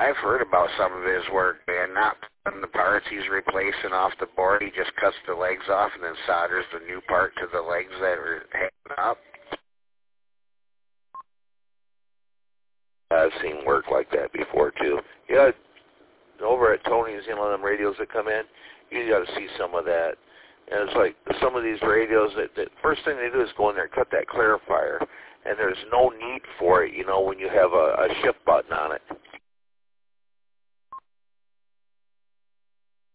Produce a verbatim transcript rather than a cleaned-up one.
I've heard about some of his work, man. Not putting the parts he's replacing off the board. He just cuts the legs off and then solders the new part to the legs that are hanging up. I've seen work like that before, too. Yeah, over at Tony's, you know, them radios that come in, you got to see some of that. And it's like some of these radios, that, that first thing they do is go in there and cut that clarifier. And there's no need for it, you know, when you have a, a shift button on it.